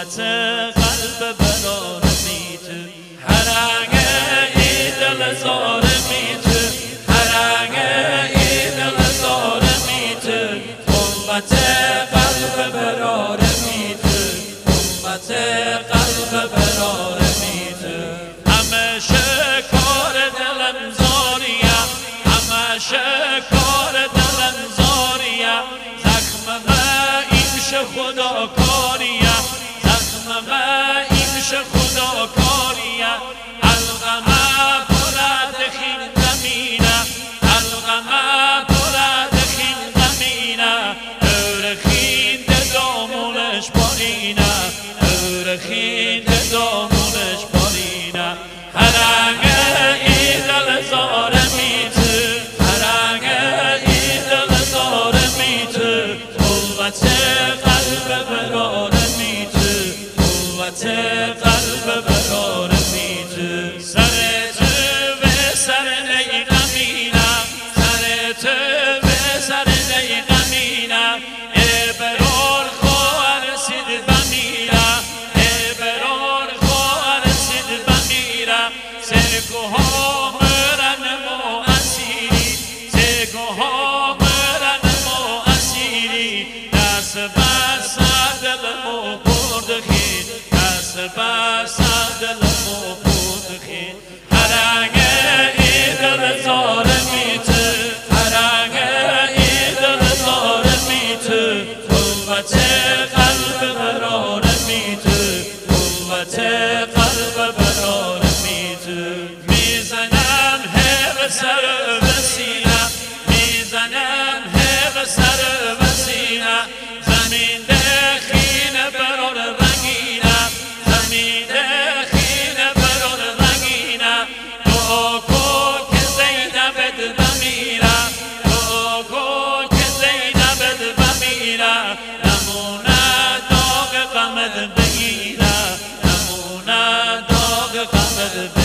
قوت قلب برار میتو هرنگ ایدل زار میتو هرنگ ایدل زار میتو قوت قلب برار میتو قوت قلب برار میتو همیشه کار دلم زاریا همیشه کار دلم زاریا زخم ما اینش خدا کاریا زخم ما اینش خدا کاریا الغما پرد خین زمینه الغما پرد خین زمینه ارخین دامونش پایینه ارخین دامونش پایینه هرنگ ایدل زار میتو هرنگ ایدل زار میتو قوت قلب برار میتو قوت قلب برار میتو سر تو به سر نی غمینم سر تو به سر نی غمینم برار خواهر رسید بمیرم برار خواهر رسید بمیرم سرگوها مرن ما اسیری سرگوها مرن ما اسیری دست بس دل ما برد خید دست بس دل ما برد خید هرنگ ایدل زار میتو هرنگ ایدل زار میتو قوت قلب برار میتو قوت قلب برار میتو میزنم هر سر وسیله میزنم هر سر وسیله زمین دخین برار رنگینه زمین دخین برار رنگینه دعا کن که زینب بمیره دعا کن که زینب بمیره نمونه داغ غمت بگیره نمونه داغ غمت